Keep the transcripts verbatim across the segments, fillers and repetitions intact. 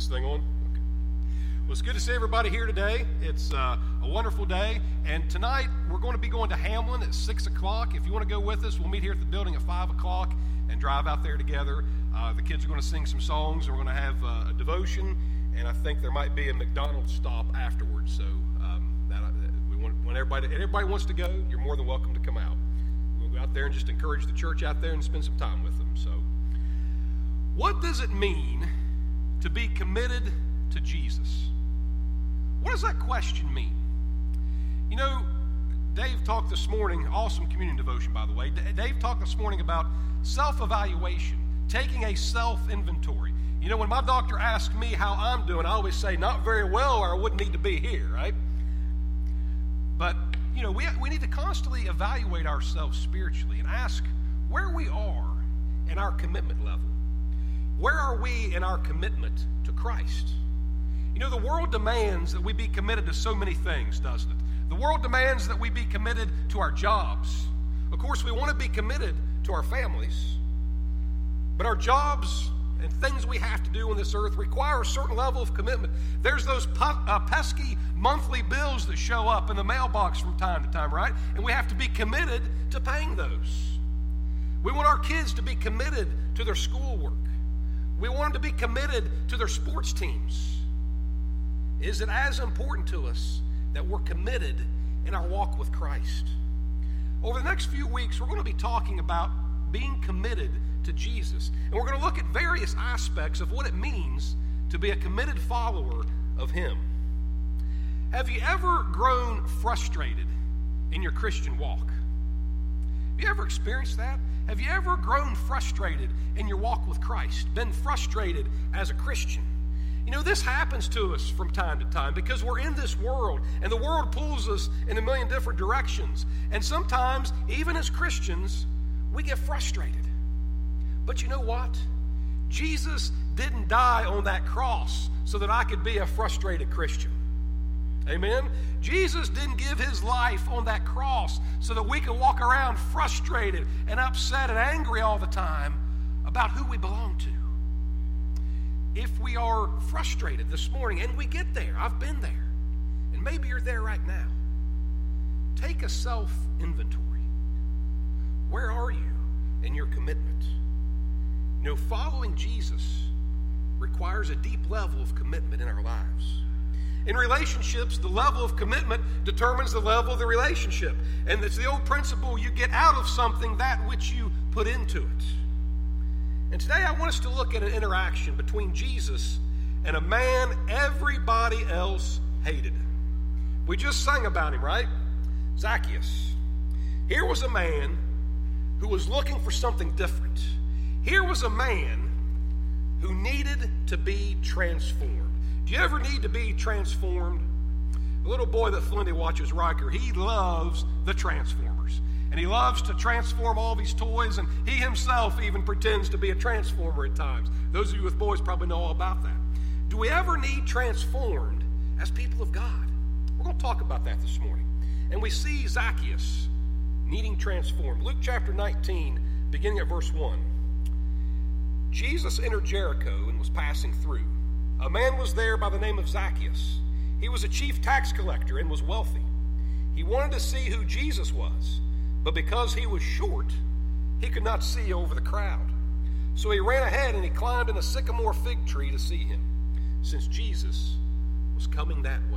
this thing on? Okay. Well, it's good to see everybody here today. It's uh, a wonderful day. And tonight, we're going to be going to Hamlin at six o'clock. If you want to go with us, we'll meet here at the building at five o'clock and drive out there together. Uh, the kids are going to sing some songs. We're going to have uh, a devotion. And I think there might be a McDonald's stop afterwards. So um, that, uh, we want, when everybody, and everybody wants to go, you're more than welcome to come out. We'll go out there and just encourage the church out there and spend some time with them. So what does it mean to be committed to Jesus? What does that question mean? You know, Dave talked this morning, awesome communion devotion, by the way. D- Dave talked this morning about self-evaluation, taking a self-inventory. You know, when my doctor asks me how I'm doing, I always say, not very well, or I wouldn't need to be here, right? But, you know, we, we need to constantly evaluate ourselves spiritually and ask where we are in our commitment level. Where are we in our commitment to Christ? You know, the world demands that we be committed to so many things, doesn't it? The world demands that we be committed to our jobs. Of course, we want to be committed to our families. But our jobs and things we have to do on this earth require a certain level of commitment. There's those pu- uh, pesky monthly bills that show up in the mailbox from time to time, right? And we have to be committed to paying those. We want our kids to be committed to their schoolwork. We want them to be committed to their sports teams. Is it as important to us that we're committed in our walk with Christ? Over the next few weeks, we're going to be talking about being committed to Jesus. And we're going to look at various aspects of what it means to be a committed follower of Him. Have you ever grown frustrated in your Christian walk? Have you ever experienced that? Have you ever grown frustrated in your walk with Christ? Been frustrated as a Christian? You know, this happens to us from time to time because we're in this world, and the world pulls us in a million different directions. And sometimes, even as Christians, we get frustrated. But you know what? Jesus didn't die on that cross so that I could be a frustrated Christian. Amen? Jesus didn't give His life on that cross so that we could walk around frustrated and upset and angry all the time about who we belong to. If we are frustrated this morning, and we get there, I've been there, and maybe you're there right now, take a self-inventory. Where are you in your commitment? You know, following Jesus requires a deep level of commitment in our lives. In relationships, the level of commitment determines the level of the relationship. And it's the old principle, you get out of something that which you put into it. And today I want us to look at an interaction between Jesus and a man everybody else hated. We just sang about him, right? Zacchaeus. Here was a man who was looking for something different. Here was a man who needed to be transformed. Do you ever need to be transformed? A little boy that Flinty watches Riker, he loves the Transformers. And he loves to transform all these toys, and he himself even pretends to be a transformer at times. Those of you with boys probably know all about that. Do we ever need transformed as people of God? We're going to talk about that this morning. And we see Zacchaeus needing transformed. Luke chapter nineteen, beginning at verse one. Jesus entered Jericho and was passing through. A man was there by the name of Zacchaeus. He was a chief tax collector and was wealthy. He wanted to see who Jesus was, but because he was short, he could not see over the crowd. So he ran ahead and he climbed in a sycamore fig tree to see him, since Jesus was coming that way.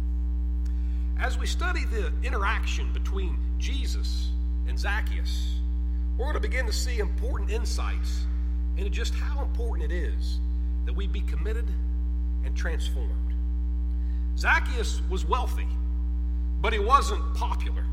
As we study the interaction between Jesus and Zacchaeus, we're going to begin to see important insights into just how important it is that we be committed and transformed. Zacchaeus was wealthy, but he wasn't popular.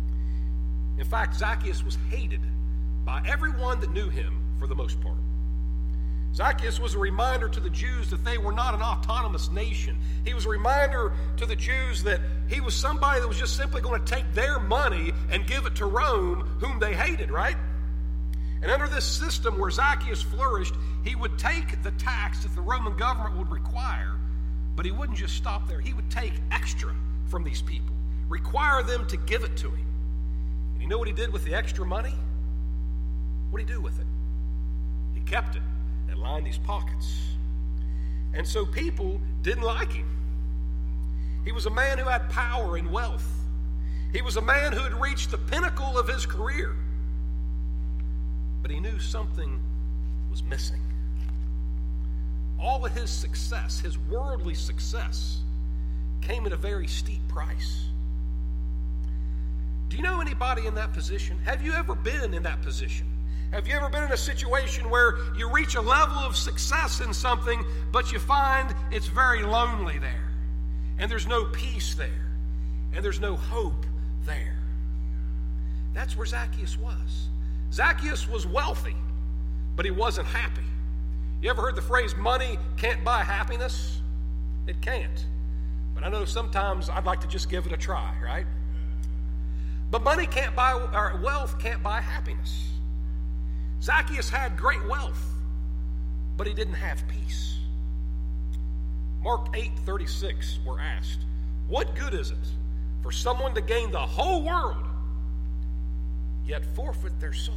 In fact, Zacchaeus was hated by everyone that knew him for the most part. Zacchaeus was a reminder to the Jews that they were not an autonomous nation. He was a reminder to the Jews that he was somebody that was just simply going to take their money and give it to Rome, whom they hated, right? And under this system where Zacchaeus flourished, he would take the tax that the Roman government would require, but he wouldn't just stop there. He would take extra from these people, require them to give it to him. And you know what he did with the extra money? What did he do with it? He kept it and lined his pockets. And so people didn't like him. He was a man who had power and wealth. He was a man who had reached the pinnacle of his career. But he knew something was missing. All of his success, his worldly success, came at a very steep price. Do you know anybody in that position? Have you ever been in that position? Have you ever been in a situation where you reach a level of success in something, but you find it's very lonely there, and there's no peace there, and there's no hope there? That's where Zacchaeus was. Zacchaeus was wealthy, but he wasn't happy. You ever heard the phrase, money can't buy happiness? It can't. But I know sometimes I'd like to just give it a try, right? But money can't buy, or wealth can't buy happiness. Zacchaeus had great wealth, but he didn't have peace. Mark eight thirty-six, we're asked, what good is it for someone to gain the whole world, yet forfeit their soul?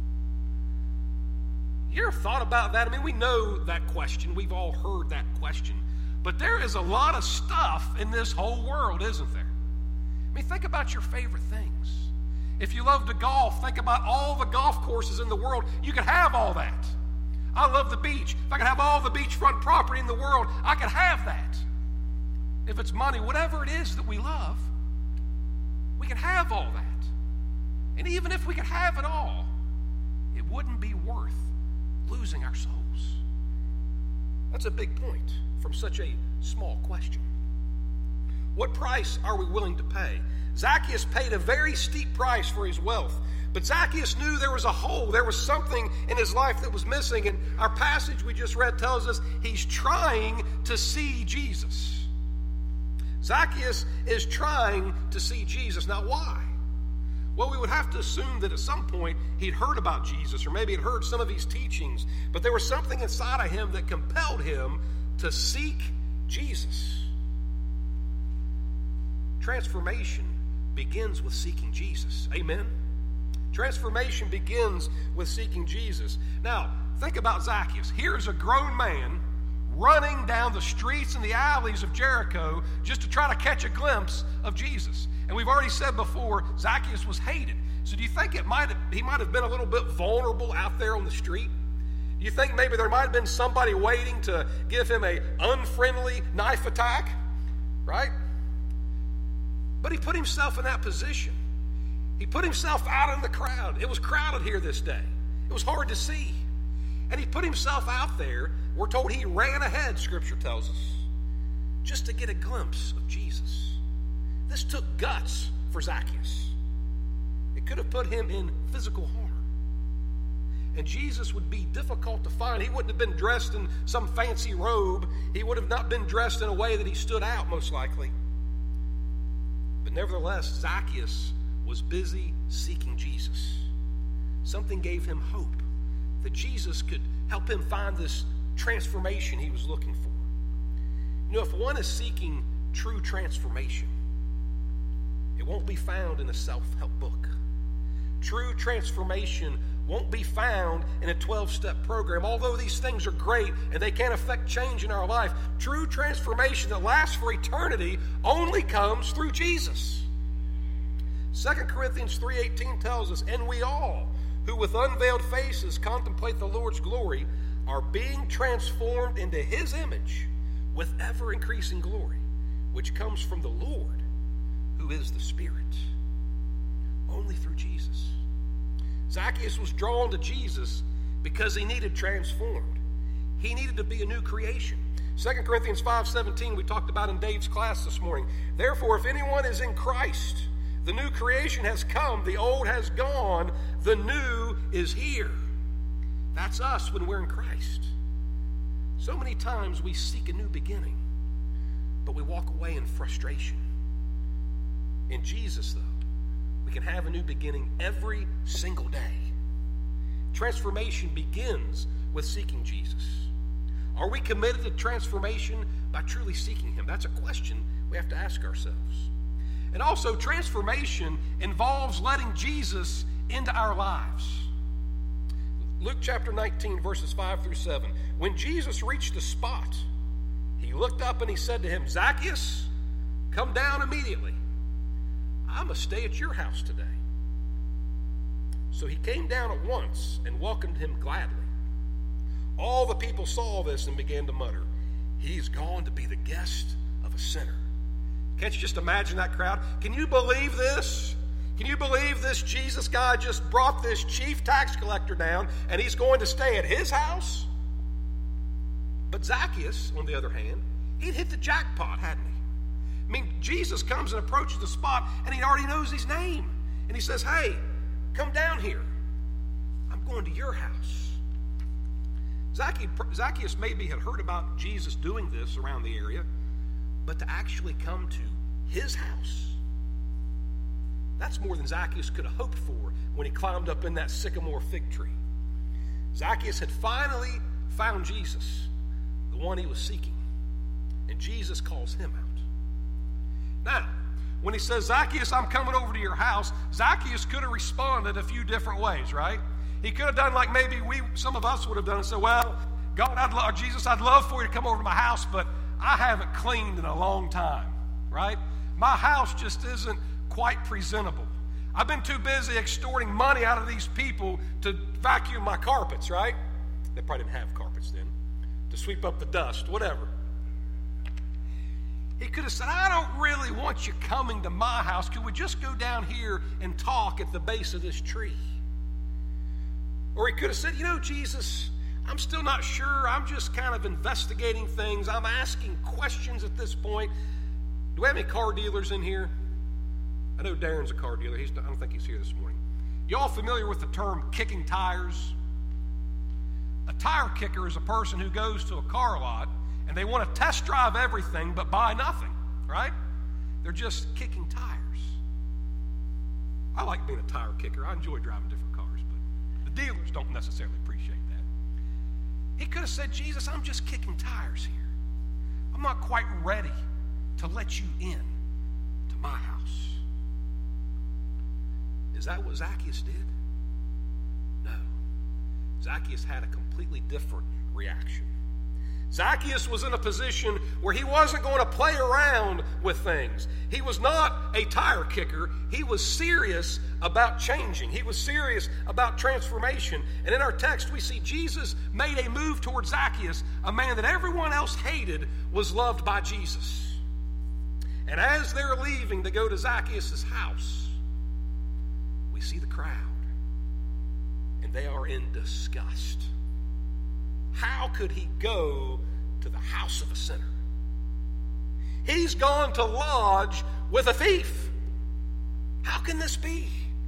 You ever thought about that? I mean, we know that question. We've all heard that question. But there is a lot of stuff in this whole world, isn't there? I mean, think about your favorite things. If you love to golf, think about all the golf courses in the world. You could have all that. I love the beach. If I could have all the beachfront property in the world, I could have that. If it's money, whatever it is that we love, we can have all that. And even if we could have it all, it wouldn't be worth losing our souls. That's a big point from such a small question. What price are we willing to pay? Zacchaeus paid a very steep price for his wealth, but Zacchaeus knew there was a hole. There was something in his life that was missing, and our passage we just read tells us he's trying to see Jesus. Zacchaeus is trying to see Jesus. Now, why? Well, we would have to assume that at some point he'd heard about Jesus, or maybe he'd heard some of his teachings, but there was something inside of him that compelled him to seek Jesus. Transformation begins with seeking Jesus. Amen? Transformation begins with seeking Jesus. Now, think about Zacchaeus. Here's a grown man running down the streets and the alleys of Jericho just to try to catch a glimpse of Jesus. And we've already said before, Zacchaeus was hated. So do you think it might have, he might have been a little bit vulnerable out there on the street? Do you think maybe there might have been somebody waiting to give him an unfriendly knife attack? Right? But he put himself in that position. He put himself out in the crowd. It was crowded here this day. It was hard to see. And he put himself out there. We're told he ran ahead, Scripture tells us, just to get a glimpse of Jesus. This took guts for Zacchaeus. It could have put him in physical harm. And Jesus would be difficult to find. He wouldn't have been dressed in some fancy robe. He would have not been dressed in a way that he stood out, most likely. But nevertheless, Zacchaeus was busy seeking Jesus. Something gave him hope that Jesus could help him find this transformation he was looking for. You know, if one is seeking true transformation, it won't be found in a self-help book. True transformation won't be found in a twelve-step program. Although these things are great and they can affect change in our life, true transformation that lasts for eternity only comes through Jesus. Second Corinthians three eighteen tells us, and we all, who with unveiled faces contemplate the Lord's glory, are being transformed into his image with ever-increasing glory, which comes from the Lord, who is the Spirit. Only through Jesus. Zacchaeus was drawn to Jesus because he needed transformed. He needed to be a new creation. Second Corinthians five seventeen, we talked about in Dave's class this morning. Therefore, if anyone is in Christ, the new creation has come, the old has gone, the new is here. That's us when we're in Christ. So many times we seek a new beginning, but we walk away in frustration. In Jesus, though, we can have a new beginning every single day. Transformation begins with seeking Jesus. Are we committed to transformation by truly seeking him? That's a question we have to ask ourselves. And also, transformation involves letting Jesus into our lives. Luke chapter nineteen, verses five through seven. When Jesus reached the spot he looked up and he said to him, Zacchaeus, come down immediately. I must stay at your house today. So he came down at once and welcomed him gladly. All the people saw this and began to mutter, he's gone to be the guest of a sinner. Can't you just imagine that crowd? Can you believe this? Can you believe this Jesus guy just brought this chief tax collector down and he's going to stay at his house? But Zacchaeus, on the other hand, he'd hit the jackpot, hadn't he? I mean, Jesus comes and approaches the spot and he already knows his name. And he says, hey, come down here. I'm going to your house. Zacchaeus maybe had heard about Jesus doing this around the area, but to actually come to his house, that's more than Zacchaeus could have hoped for when he climbed up in that sycamore fig tree. Zacchaeus had finally found Jesus, the one he was seeking, and Jesus calls him out. Now, when he says, Zacchaeus, I'm coming over to your house, Zacchaeus could have responded a few different ways, right? He could have done like maybe we, some of us would have done and said, well, God, I'd love, Jesus, I'd love for you to come over to my house, but I haven't cleaned in a long time, right? My house just isn't quite presentable. I've been too busy extorting money out of these people to vacuum my carpets, right? They probably didn't have carpets then. To sweep up the dust, whatever. He could have said, I don't really want you coming to my house. Could we just go down here and talk at the base of this tree? Or he could have said, you know, Jesus, I'm still not sure. I'm just kind of investigating things. I'm asking questions at this point. Do we have any car dealers in here? I know Darren's a car dealer. He's, I don't think he's here this morning. Y'all familiar with the term kicking tires? A tire kicker is a person who goes to a car lot and they want to test drive everything but buy nothing, right? They're just kicking tires. I like being a tire kicker. I enjoy driving different cars, but the dealers don't necessarily appreciate that. He could have said, Jesus, I'm just kicking tires here. I'm not quite ready to let you in to my house. Is that what Zacchaeus did? No. Zacchaeus had a completely different reaction. Zacchaeus was in a position where he wasn't going to play around with things. He was not a tire kicker. He was serious about changing. He was serious about transformation. And in our text, we see Jesus made a move towards Zacchaeus, a man that everyone else hated was loved by Jesus. And as they're leaving to go to Zacchaeus' house, we see the crowd, and they are in disgust. How could he go to the house of a sinner? He's gone to lodge with a thief. How can this be?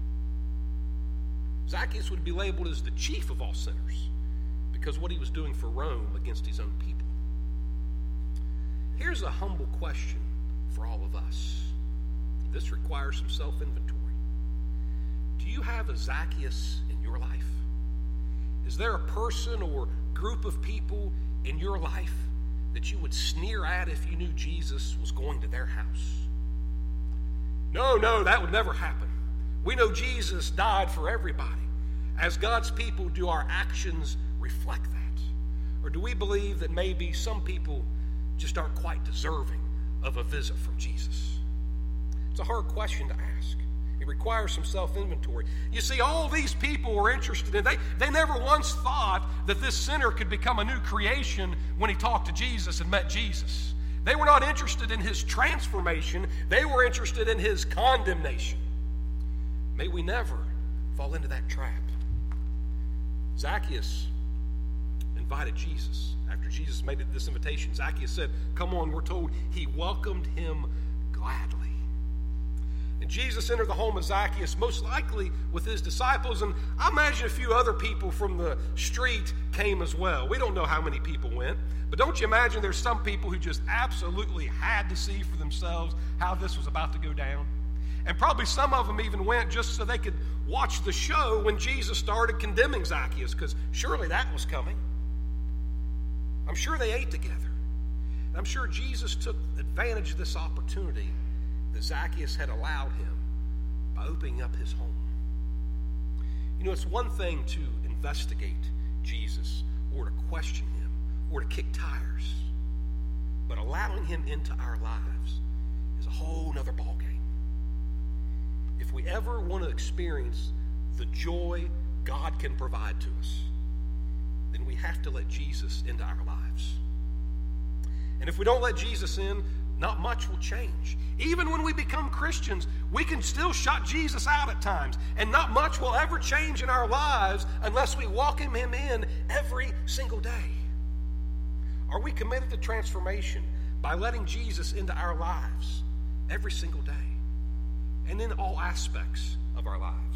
Zacchaeus would be labeled as the chief of all sinners because of what he was doing for Rome against his own people. Here's a humble question for all of us. This requires some self-inventory. Do you have a Zacchaeus in your life? Is there a person or group of people in your life that you would sneer at if you knew Jesus was going to their house? No, no, that would never happen. We know Jesus died for everybody. As God's people, do our actions reflect that? Or do we believe that maybe some people just aren't quite deserving of a visit from Jesus? It's a hard question to ask. It requires some self-inventory. You see, all these people were interested in, they, they never once thought that this sinner could become a new creation when he talked to Jesus and met Jesus. They were not interested in his transformation. They were interested in his condemnation. May we never fall into that trap. Zacchaeus invited Jesus. After Jesus made this invitation, Zacchaeus said, come on, we're told he welcomed him gladly. And Jesus entered the home of Zacchaeus, most likely with his disciples, and I imagine a few other people from the street came as well. We don't know how many people went, but don't you imagine there's some people who just absolutely had to see for themselves how this was about to go down? And probably some of them even went just so they could watch the show when Jesus started condemning Zacchaeus, because surely that was coming. I'm sure they ate together. And I'm sure Jesus took advantage of this opportunity that Zacchaeus had allowed him by opening up his home. You know, it's one thing to investigate Jesus or to question him or to kick tires. But allowing him into our lives is a whole nother ballgame. If we ever want to experience the joy God can provide to us, then we have to let Jesus into our lives. And if we don't let Jesus in, not much will change. Even when we become Christians, we can still shut Jesus out at times, and not much will ever change in our lives unless we welcome him in every single day. Are we committed to transformation by letting Jesus into our lives every single day and in all aspects of our lives?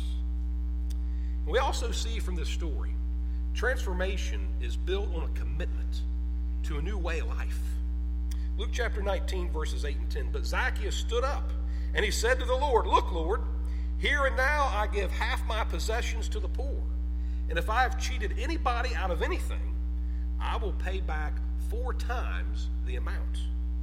And we also see from this story, transformation is built on a commitment to a new way of life. Luke chapter nineteen, verses eight and ten. But Zacchaeus stood up, and he said to the Lord, "Look, Lord, here and now I give half my possessions to the poor. And if I have cheated anybody out of anything, I will pay back four times the amount."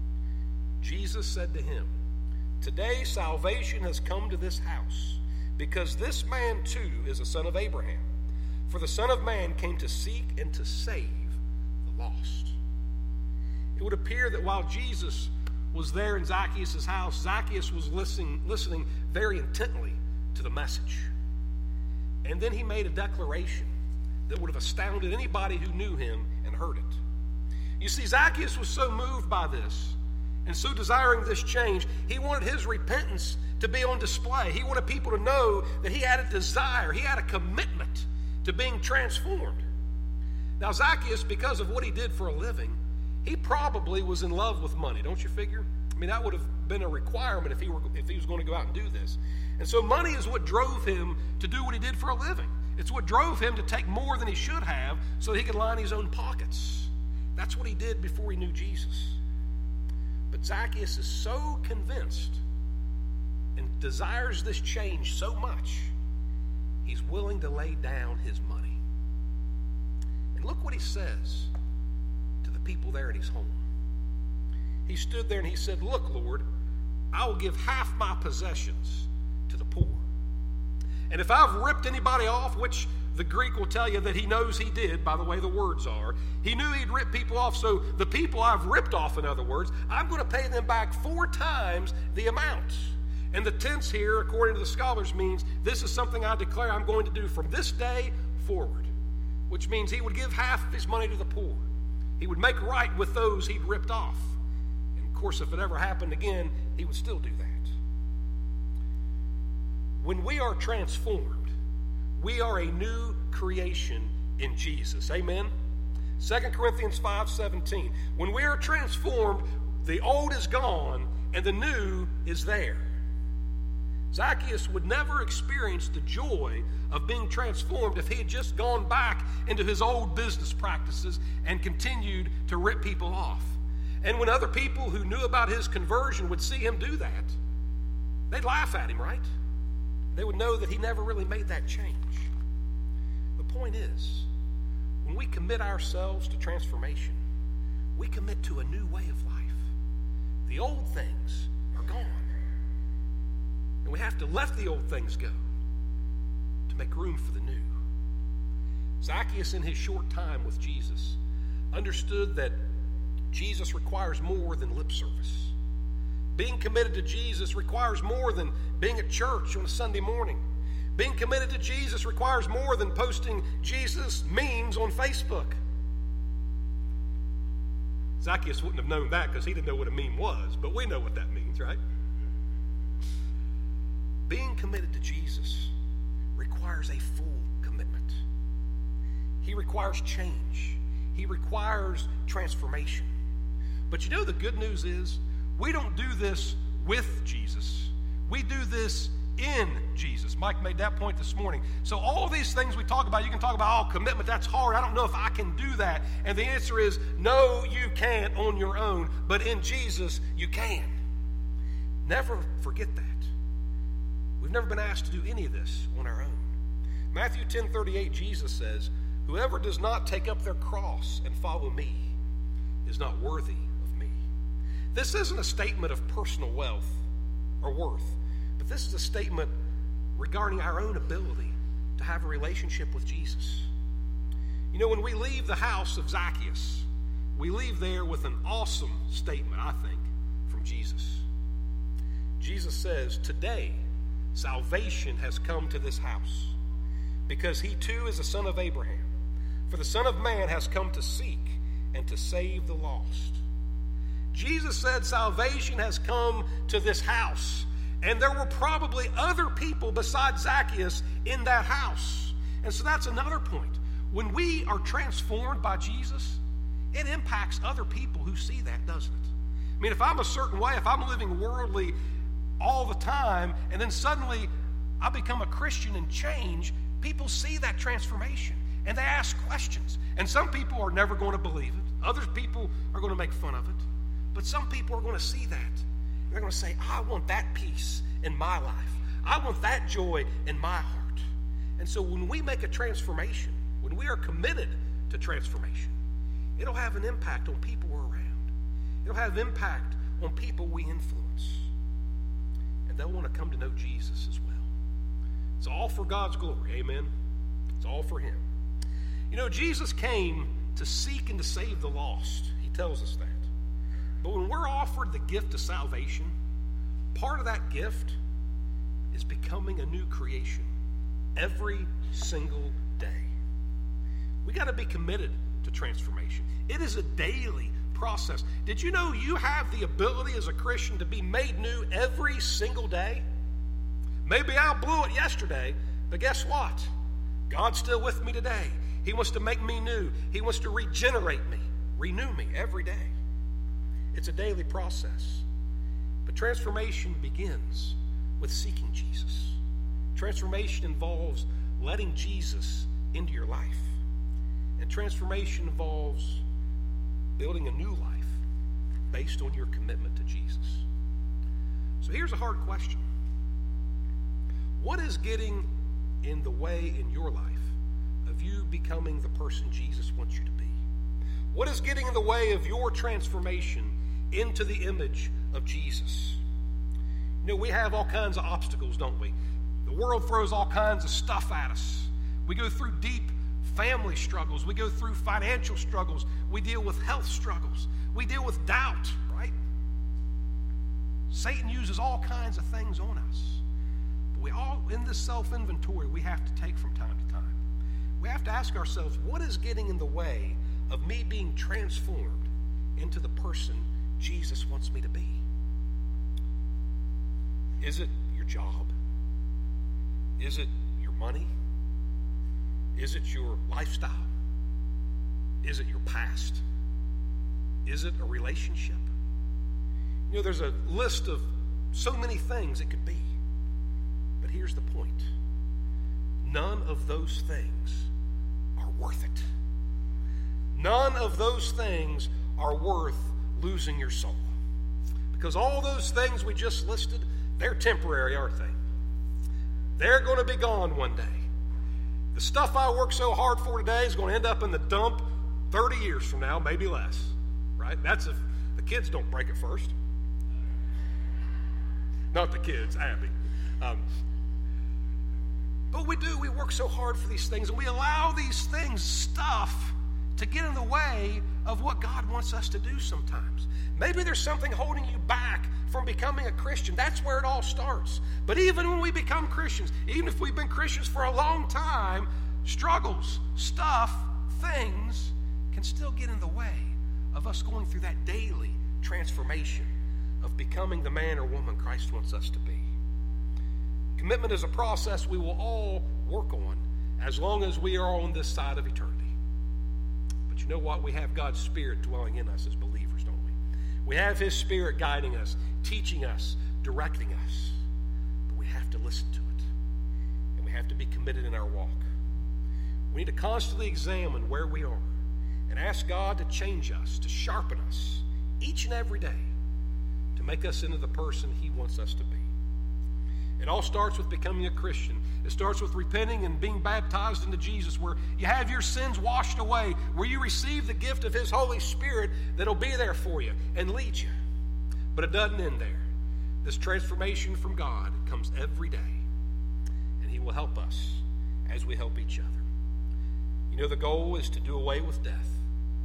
Jesus said to him, "Today salvation has come to this house, because this man too is a son of Abraham. For the Son of Man came to seek and to save the lost." It would appear that while Jesus was there in Zacchaeus' house, Zacchaeus was listening, listening very intently to the message. And then he made a declaration that would have astounded anybody who knew him and heard it. You see, Zacchaeus was so moved by this and so desiring this change, he wanted his repentance to be on display. He wanted people to know that he had a desire, he had a commitment to being transformed. Now, Zacchaeus, because of what he did for a living, he probably was in love with money, don't you figure? I mean, that would have been a requirement if he were if he was going to go out and do this. And so money is what drove him to do what he did for a living. It's what drove him to take more than he should have so that he could line his own pockets. That's what he did before he knew Jesus. But Zacchaeus is so convinced and desires this change so much, he's willing to lay down his money. And look what he says to the people there at his home. He stood there and he said, "Look, Lord, I will give half my possessions to the poor. And if I've ripped anybody off," which the Greek will tell you that he knows he did by the way the words are. He knew he'd rip people off, so the people I've ripped off, in other words, I'm going to pay them back four times the amount. And the tense here, according to the scholars, means this is something I declare I'm going to do from this day forward, which means he would give half of his money to the poor. He would make right with those he'd ripped off. And of course, if it ever happened again, he would still do that. When we are transformed, we are a new creation in Jesus. Amen? Second Corinthians five seventeen. When we are transformed, the old is gone and the new is there. Zacchaeus would never experience the joy of being transformed if he had just gone back into his old business practices and continued to rip people off. And when other people who knew about his conversion would see him do that, they'd laugh at him, right? They would know that he never really made that change. The point is, when we commit ourselves to transformation, we commit to a new way of life. The old things are gone. And we have to let the old things go to make room for the new. Zacchaeus, in his short time with Jesus, understood that Jesus requires more than lip service. Being committed to Jesus requires more than being at church on a Sunday morning. Being committed to Jesus requires more than posting Jesus memes on Facebook. Zacchaeus wouldn't have known that because he didn't know what a meme was, but we know what that means, right? Being committed to Jesus requires a full commitment. He requires change. He requires transformation. But you know, the good news is we don't do this with Jesus. We do this in Jesus. Mike made that point this morning. So all of these things we talk about, you can talk about, oh, commitment, that's hard. I don't know if I can do that. And the answer is, no, you can't on your own. But in Jesus, you can. Never forget that. We've never been asked to do any of this on our own. Matthew ten thirty-eight, Jesus says, "Whoever does not take up their cross and follow me is not worthy of me." This isn't a statement of personal wealth or worth, but this is a statement regarding our own ability to have a relationship with Jesus. You know, when we leave the house of Zacchaeus, we leave there with an awesome statement, I think, from Jesus. Jesus says, today, salvation has come to this house, because he too is a son of Abraham. For the Son of Man has come to seek and to save the lost. Jesus said salvation has come to this house. And there were probably other people besides Zacchaeus in that house. And so that's another point. When we are transformed by Jesus, it impacts other people who see that, doesn't it? I mean, if I'm a certain way, if I'm living worldly all the time, and then suddenly I become a Christian and change, people see that transformation. And they ask questions. And some people are never going to believe it. Other people are going to make fun of it. But some people are going to see that. And they're going to say, I want that peace in my life. I want that joy in my heart. And so when we make a transformation, when we are committed to transformation, it'll have an impact on people we're around. It'll have impact on people we influence. And they'll want to come to know Jesus as well. It's all for God's glory. Amen? It's all for him. You know, Jesus came to seek and to save the lost. He tells us that. But when we're offered the gift of salvation, part of that gift is becoming a new creation every single day. We got to be committed to transformation. It is a daily process. Did you know you have the ability as a Christian to be made new every single day? Maybe I blew it yesterday, but guess what? God's still with me today. He wants to make me new. He wants to regenerate me, renew me every day. It's a daily process. But transformation begins with seeking Jesus. Transformation involves letting Jesus into your life. And transformation involves building a new life based on your commitment to Jesus. So here's a hard question. What is getting in the way in your life of you becoming the person Jesus wants you to be? What is getting in the way of your transformation into the image of Jesus? You know, we have all kinds of obstacles, don't we? The world throws all kinds of stuff at us. We go through deep family struggles. We go through financial struggles. We deal with health struggles. We deal with doubt, right? Satan uses all kinds of things on us. But we all, in this self-inventory, we have to take from time to time. We have to ask ourselves, what is getting in the way of me being transformed into the person Jesus wants me to be? Is it your job? Is it your money? Is it your lifestyle? Is it your past? Is it a relationship? You know, there's a list of so many things it could be. But here's the point. None of those things are worth it. None of those things are worth losing your soul. Because all those things we just listed, they're temporary, aren't they? They're going to be gone one day. The stuff I work so hard for today is going to end up in the dump thirty years from now, maybe less. Right? That's if the kids don't break it first. Not the kids, Abby. Um, but we do. We work so hard for these things, and we allow these things, stuff, to get in the way of what God wants us to do sometimes. Maybe there's something holding you back from becoming a Christian. That's where it all starts. But even when we become Christians, even if we've been Christians for a long time, struggles, stuff, things can still get in the way of us going through that daily transformation of becoming the man or woman Christ wants us to be. Commitment is a process we will all work on as long as we are on this side of eternity. But you know what? We have God's Spirit dwelling in us as believers, don't we? We have His Spirit guiding us, teaching us, directing us. But we have to listen to it. And we have to be committed in our walk. We need to constantly examine where we are and ask God to change us, to sharpen us each and every day to make us into the person He wants us to be. It all starts with becoming a Christian. It starts with repenting and being baptized into Jesus, where you have your sins washed away, where you receive the gift of His Holy Spirit that'll be there for you and lead you. But it doesn't end there. This transformation from God comes every day, and He will help us as we help each other. You know, the goal is to do away with death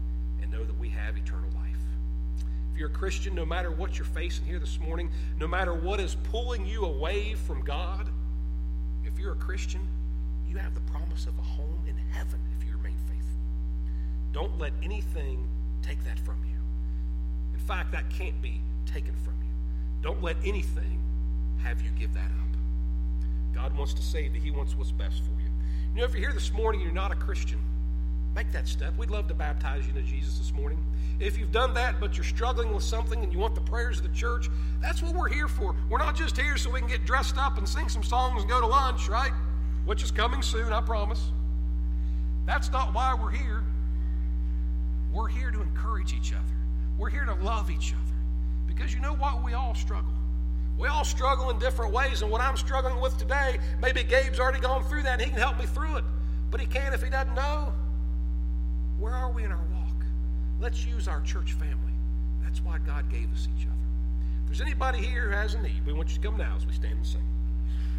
and know that we have eternal life. If you're a Christian, no matter what you're facing here this morning, no matter what is pulling you away from God, if you're a Christian, you have the promise of a home in heaven if you remain faithful. Don't let anything take that from you. In fact, that can't be taken from you. Don't let anything have you give that up. God wants to save you. He wants what's best for you. You know, if you're here this morning and you're not a Christian, make that step. We'd love to baptize you into Jesus this morning. If you've done that, but you're struggling with something and you want the prayers of the church, that's what we're here for. We're not just here so we can get dressed up and sing some songs and go to lunch, right? Which is coming soon, I promise. That's not why we're here. We're here to encourage each other. We're here to love each other. Because you know what? We all struggle. We all struggle in different ways, and what I'm struggling with today, maybe Gabe's already gone through that and he can help me through it. But he can't if he doesn't know. Where are we in our walk? Let's use our church family. That's why God gave us each other. If there's anybody here who has a need, we want you to come now as we stand and sing.